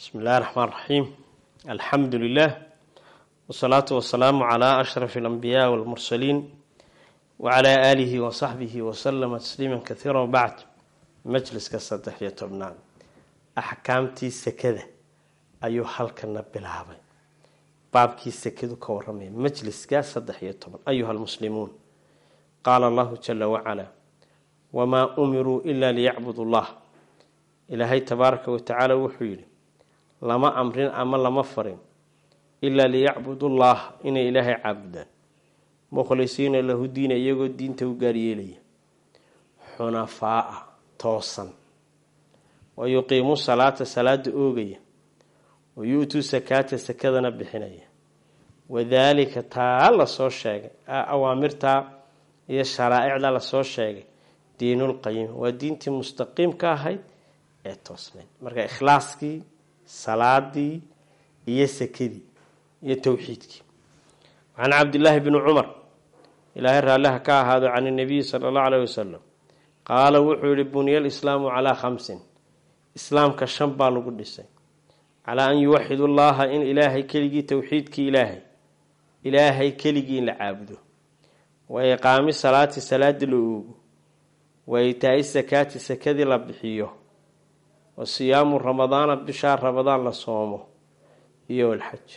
بسم الله الرحمن الرحيم. الحمد لله والصلاة والسلام على أشرف الأنبياء والمرسلين وعلى آله وصحبه وسلم تسليما كثيرا. وبعد مجلس كالصدح يتبنان أحكامتي سكدة أيها حلقنا بالعابي بابكي سكدو كورمين مجلس كالصدح يتبنان أيها المسلمون. قال الله جل وعلا وما أمروا إلا ليعبدوا الله. إلهي تبارك وتعالى وحيلي لما أمرين أما لما فرين إلا ليعبدوا الله إن إلهي عبدا مخلصين له الدين يقول الدين توقاري لي حنفاء توصا ويقيموا صلاة أوغية ويؤتوا سكاة سكذنا بحنية وذلك تعالى صور شاقة أوامرتا هي الشرائع لا صور شاقة دين القيم والدين مستقيم كاهي توصلين مركا إخلاصكي صلاتي هي سكدي هي توحيدك. عن عبد الله بن عمر إلهي رأى هذا عن النبي صلى الله عليه وسلم قال وحول بني الإسلام على 5 إسلام كالشنبا لقدسي على أن يوحد الله إن إلهي كلجي توحيدك إلهي كلجي لعابده وإقام صلاة الأوغ وإيتاء الزكاة سكدي لبحيه وصيام رمضان بشهر رمضان لصومه يوم الحج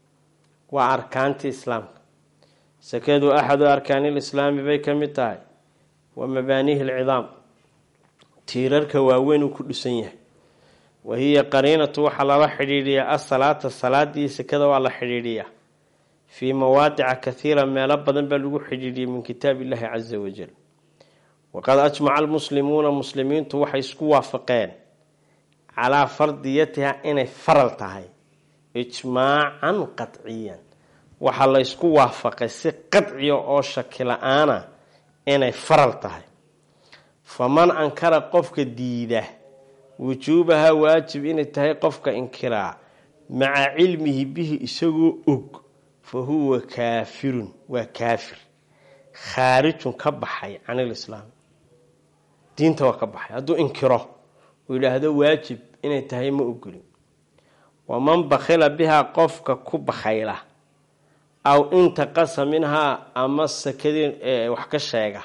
وأركان الإسلام سكد أحد أركان الإسلام بيك متاعي ومبانيه العظام تيررك واوين كل سنة وهي قرينة وحلا حريرية الصلاة دي سكد وعلى حريرية في مواضع كثيرة ما لبضن بلغو حريرية من كتاب الله عز وجل. وقد أجمع المسلمين توحي سكوا فقين على فرضيتها إنay faral tahay ijmaacan qatciyan waxa la isku waafaqay si qadciyo oo shaki la'aana inay faral tahay faman ankara qofka diida wujubaha waajib inay tahay qofka inkiraa maca ilmihi bihi isagoo og fa huwa kaafirun wa kaafir khaarijun ka baxay can islaam diinta waa ka baxay hadduu inkiro ويلاهدو واجب إنه تهيم أقولي ومن بخل بها قفك كبخيلة أو انتقص منها أمس كذي وحك الشيقة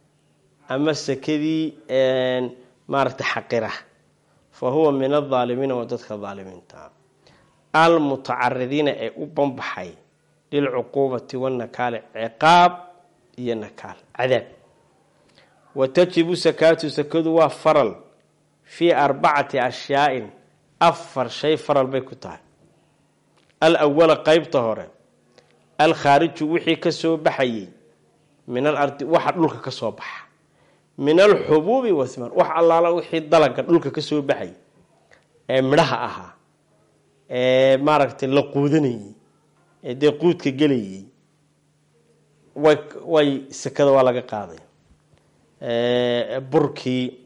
أمس كذي مارت حقره فهو من الظالمين وتدخل الظالمين المتعرضين أبن بحي للعقوبة والنكال عقاب هي النكال عذاب وتجب سكاة سكدوا فرل في 4 أشياء أفر شيء فرل بيكتاه. الأول قيب طهورة الخارج وحي كسو بحي من الأرض وحد لك كسو بح من الحبوب والثمار وح الله وحي ضلق لك كسو بحي مرها أها ماركت اللقودني دي قود كجلي وي سكذا ولا قاضي بركي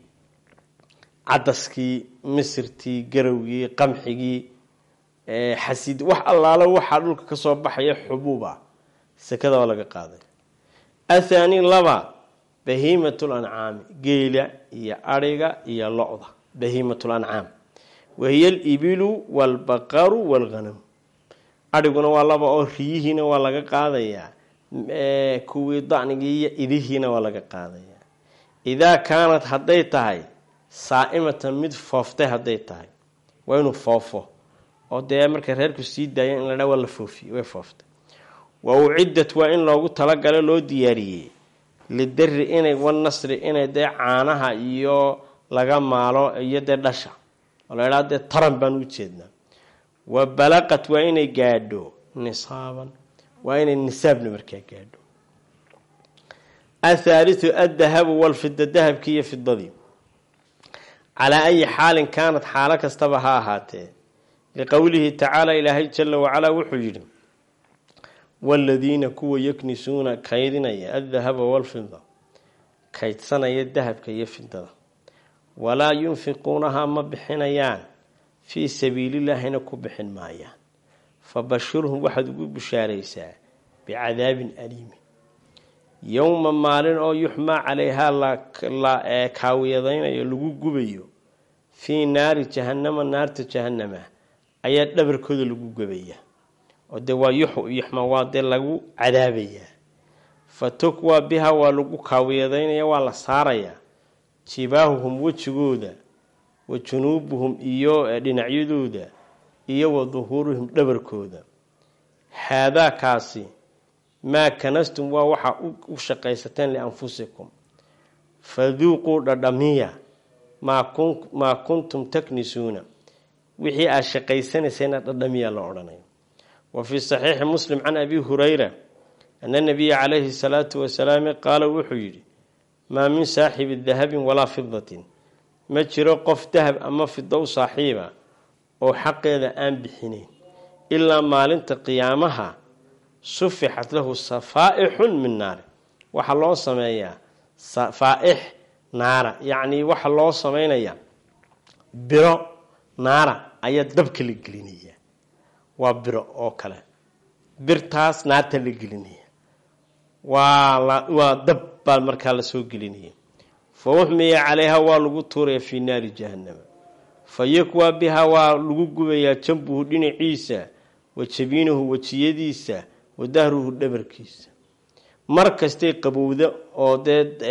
عدسكي مصرتي قروي قمحي حسيد وح الله لو وحا دولك كسو بخايا حبوبا سكدا ولا قاده. الثاني لبا بهيمة الأنعام قيلة هي أريغا هي لعضة بهيمة الأنعام وهي الإبل والبقر والغنم أريغنا والله أو ريهنا ولا قاده كوي ضعنقية إذهنا ولا قاده. إذا كانت حديتها صائمة مد فوفته هديتها وينو فوفه oo de marka reerku sii daayay in la dhaw la foofi way foofta وأعدت وإن لو talagalay loo diyaariyay lidar inay wan nasr inay de caanaha iyo laga maalo iyo de dhasha oo la yiraahdo taran baan u jeednaa وبلغت وإن gaadho nisaaban وإن nisaabna markaa gaadho. الثالث الذهب والفضة ذهب كي فضة على أي حال كانت حالك استبها هاته لقوله تعالى إلهي جل وعلا وحجر والذين كوا يكنسون كيدنا الذهب والفضة كيد سنة الذهب كي فضة ولا ينفقونها مبحنيان في سبيل الله نكو بحن مايان فبشرهم واحد بشاريسا بعذاب أليم يوم مالين أو يحمى عليها لا كاويضين يلقوا قبيو في نار جهنم النار جهنم ayaa dhabarkooda lagu gubaya oo de waa yuxma waa de lagu cadaabaya fatukwa biha waa lagu kaawiyadeynaya waa la saaraya jibaahuhum wajigooda wa junuubuhum iyo dhinacyadooda iyo wa duhuuruhum dhabarkooda hada kaasi ma kanastum waa waxa u shaqaysateen li anfusikum fadhuqu dadamiya ma kuntum taknisuna wixii aad shaqaysanayseen dadamiya la oranayo وفي صحيح مسلم عن أبي هريرة أن النبي عليه الصلاة والسلام قال وحيري ما من صاحب الذهب ولا فضة ما جرى قف ذهب أما في الضوء صاحبة أو حق إذا آن بحنين إلا ما لنت قيامها صفحت له صفائح من نار وحلو سمايا صفائح نار يعني وحلو سمايا برو نار أي دبك الجلينية وبرو أو كله برتاس نات الجلينية ودب المركال سوق الجلينية فوحمي عليها والغطور في نار جهنم فيكوى بها والغوغويا جنبه دين عيسى وتشبينه وتشيديسا ودهره دبركيس مركزتي قبوده او دد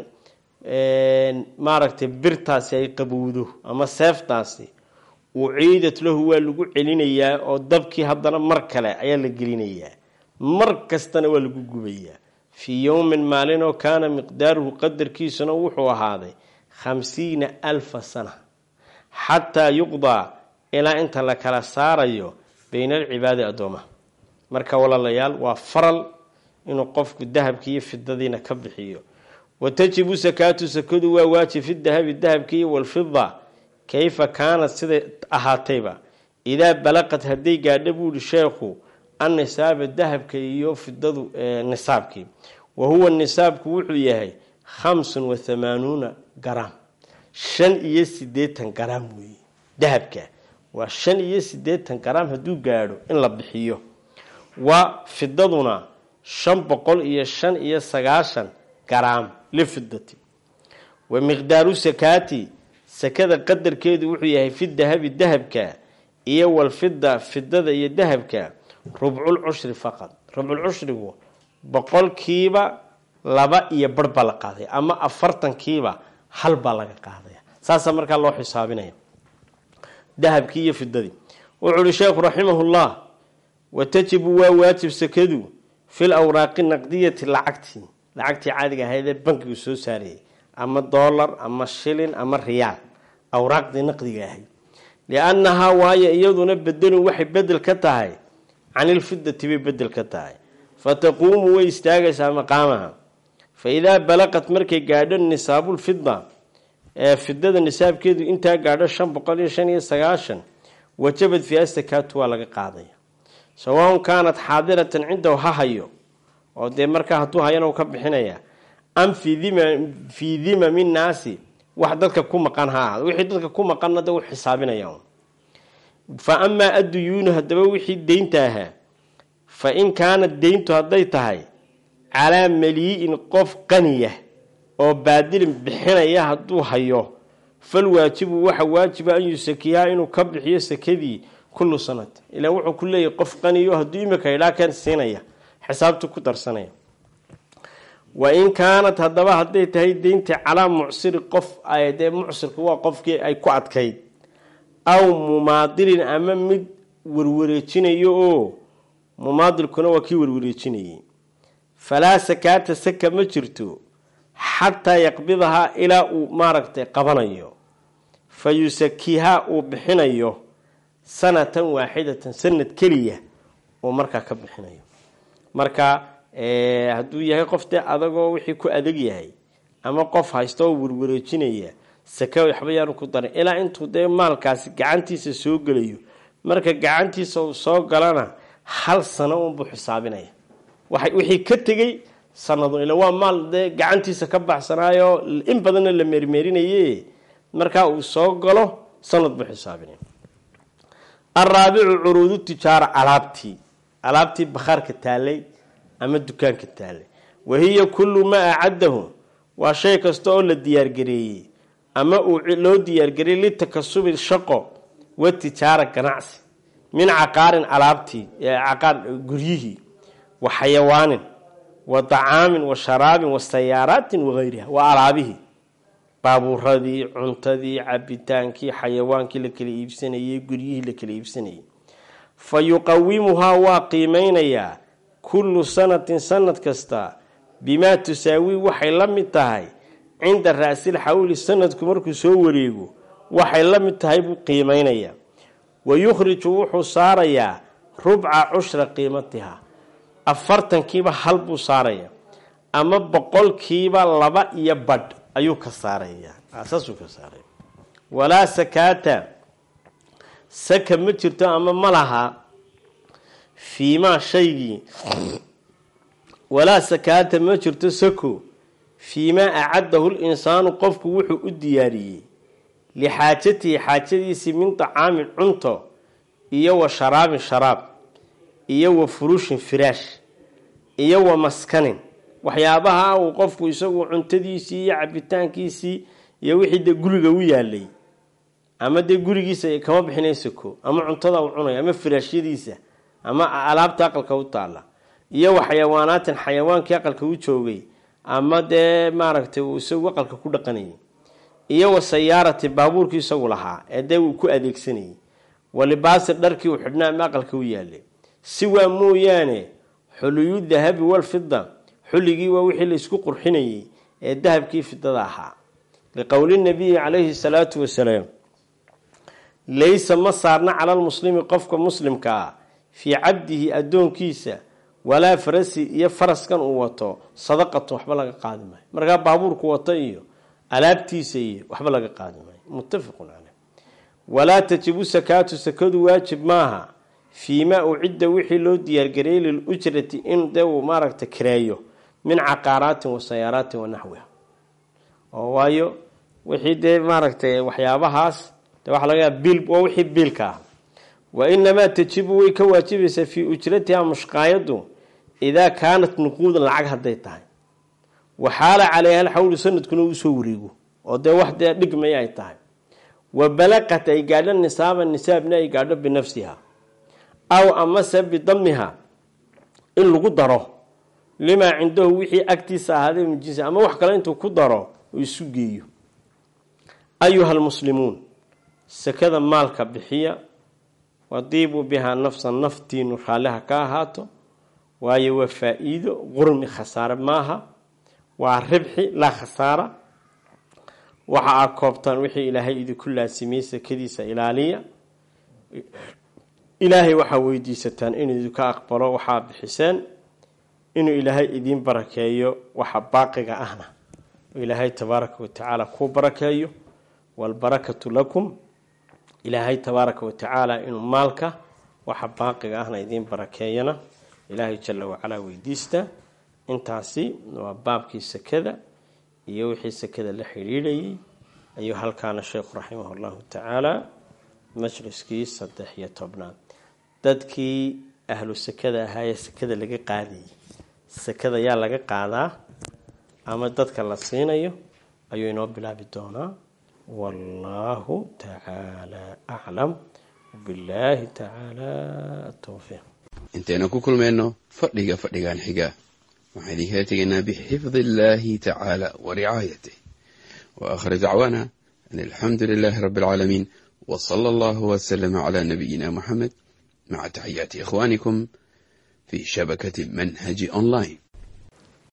ماركتي برتاس اي قبوده اما سيفتاسي وعيدت له waa lagu celinayaa oo dabkii hadana mar kale ayaa la gelinayaa markastana waa lagu gubayaa fi yawmin maalin kana miqdaaruhu qadarkiisuna wuxuu ahaaday 50000 sana hatta yuqda ila inta la kala saarayo bayna al-ibaadi adooma marka walaalayaal waa faral inuu qofku dahabkii fidadiina ka bixiyo watajibu zakatu sakadu waa waajib fi dahabkii wal fidda كيف كانت سيده اهاتيبا اذا بلغت هدي غادبو الشيخ النساب الذهب كيو فددو نسابكي وهو النساب وحو يحي 85 غرام 85 غرام وي ذهبك و85 غرام هدو غادو ان لا بخيو وفددنا 595 غرام لفدتي ومقدار سكاتي سكذا قدر كيدو وحو يحي في الذهب iyo wal fidada iyo dahabka rubcul ushri faqad rubcul ushrigu boqolkiiba 2 iyo barba la qaaday ama 40kiiba hal ba laga qaaday saasa marka loo xisaabinayo dahabkii iyo fidadii wuxuu sheekh rahimahullah watajibu wa waajib sakadu fil awraqi naqdiyati lacagti caadiga ahayd bankigu soo saariyay ama dollar ama shilin ama riyaal awraaqdi naqdiga ahayd لأنها واي يدون بدلوا وحي بدل كتاهي عن الفدة تبي بدل كتاهي فتقوم ويستاغس مقامها فإذا بلغت مركي قاعدة النساب الفضة فدة النساب كيدو انتها قاعدة شن بقالية شنية سقاشن وجبت فيها استكات ولا قاضية سواء كانت حاضرة عنده هايو أو دي مركا هتوها ينو كبحنايا أم في ذمة من ناسي وحدتك كم مقانها وحدتك كم مقانا دو حسابنا يوم فأما الديون هدبا وحي دينتها فإن كانت دينتها هديتها على مليء قف قنية أو بادل بحنايا هدو هيو فالواجب واجب أن يسكيها إنه كبحي سكذي كل سنة إلا وحو كل يقف قنية هدو يمكا إلا كان سنية حسابته كتر سنة وإن كانت هدبا هديتها دينتي على معسر قف أي معسر هو قف كي أي كعد كيد أو مماضل أمام وروريتشينيو مماضل كنا وكي وروريتشيني فلا سكات سكة مجرتو حتى يقبضها إلى ماركت قبنيو فيسكيها وبحنيو سنة واحدة سنة كلية ومركا كبحنيو مركا hadduu yahay qofte adagoo wixii ku adag yahay ama qof haysto warwareejinaya saka waxba yaan ku darin ilaa intuu de maalkaasi gacantiisa soo galayo marka gacantiisa uu soo galana hal sano uu buu xisaabinaya wixii ka tagay sanado ilaa waa maal de gacantiisa ka baxsanayo in badan la meermeerinayay marka uu soo galo sanad buu xisaabinaya الرابع عروض التجارة علابتي بخارك تالي أما الدكان كتالي وهي كل ما أعده وشيء كستو للديار قري أما لو ديار قري للتكسب الشقو والتجارة كنعس min caqaarin alaabtii caqaar guryihii wa xayawaanin wa dacaamin wa sharaabin wa sayaaraatin wagayriha wa alaabihi baabuuradii cuntadii cabitaankii xayawaankii la kala iibsanayay guryihii la kala iibsanayay fa yuqawimuhaa waa qiimeynayaa kullu sanatin sanad kasta bimaa tusaawi waxay la mid tahay cinda ra'sil xawli sanadku markuu soo wareego waxay la mid tahay buu qiimeynayaa wayukhriju wuxuu saarayaa rubca cushra qiimatiha 40kiiba hal buu saarayaa ama 100kiiba 2 iyo badh ayuu ka saarayaa asaasuu ka saaraya walaa sakaata saka ma jirto ama ma laha fiimaa shaygii walaa sakaata ma jirto sako fiimaa acaddahu linsaanu qofku wuxuu u diyaariyey lixaajatihi xaajadiisii min طacaamin cunto iyo wa sharaabin sharaab iyo wa furushin firaash iyo wa maskanin waxyaabaha uu qofku isagu cuntadiisii iyo cabitaankiisii iyo wixii dee guriga u yaalay ama dee gurigiisa kama bixinaysa ko ama cuntada uu cunayo ama firaashyadiisa ama alaabta aqalka u taala iyo waxyawaanaatin xayawaankii aqalka u joogay ama dee maaragtay uu isagu aqalka ku dhaqanayay iyo wa sayaarati baabuurkii isagu lahaa ee dee uu ku adeegsanayay walibaasi dharkii uu xidhnaa ama aqalka u yaalay si waa mooyaane xuluyu dahabi walfida xulligii waa wixii la isku qurxinayay ee dahabkii fidada ahaa liqowli nabiyi calayhi salaatu wasalaam laysa ma saarna cala almuslimi qofka muslimka ah fii cabdihi addoonkiisa walaa farasi iyo faraskan uu wato sadaqatu waxba laga qaadi maayo markaa baabuurku wato iyo alaabtiisa iyo waxba laga qaadi maayo muttafaqun caleyh walaa tajibu sakaatu sakadu waajib maaha fiimaa ucidda wixii loo diyaargareeyey lilujrati in dee uu maaragta kireeyo min caqaaraatin wa sayaaraatin wa naxwiha oo waayo wixii dee maaragtay waxyaabahaas dee waxaa laga yaaba biil waa wixii biilka ah wa inamaa tajibu way ka waajibaysaa fii ujratiha mushqaayadu idaa kaanat nuquudan lacag hadday tahay waxaala calayha alxawlu sanadkuna uu soo wareego oo dee wax dee dhigmaya ay tahay wa balaqat ay gaadho nisaaba nisaabna ay gaadho binafsiha aw amase bidamiha in lagu daro limaa cindahu wixii agtiisa ahaaday min jinsi ama wax kale intuu ku daro uu isu geeyo ayuha almuslimuun sakada maalka bixiya wadiibuu bihaa nafsan naftiinu raalliha ka ahaato waayo waa faa-iido qurmi khasaare maaha waa ribxi laa khasaara waxa aad koobtaan wixii ilaahay idinku laasimiyey sakadiisa ilaaliya ilaahay waxaa weydiisataan inuu idinka aqbalo waxaa bixiseen inuu ilaahay idiin barakeeyo waxa baaqiga ahna ilaahay tabaaraka watacaala kuu barakeeyo walbarakatu lakum ilaahay tabaaraka watacaala inuu maalka waxa baaqiga ahna idiin barakeeyana ilaahay jalla wacalaa weydiista intaasi waa baabkii sakada iyo wixii sakada la xidhiidhayay ayuu halkaana sheekhu raximah allahu tacaala majliskii 13 dadkii ahlu sakada ahaayee sakada laga qaadayay sakada yaa laga qaadaa ama dadka la siinayo ayuu inoo bilaabi doonaa والله تعالى أعلم وبالله تعالى التوفيق انتنا كل منه فردقان حقا وحديثاتنا بحفظ الله تعالى ورعايته وآخر دعوانا أن الحمد لله رب العالمين وصلى الله وسلم على نبينا محمد مع تحيات إخوانكم في شبكة منهج أونلاين.